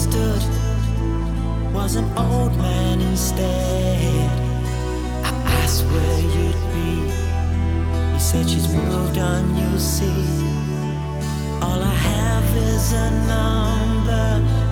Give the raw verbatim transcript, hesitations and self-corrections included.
understood was an old man instead. I asked where you'd be. He said she's moved on, you'll see. All I have is a number.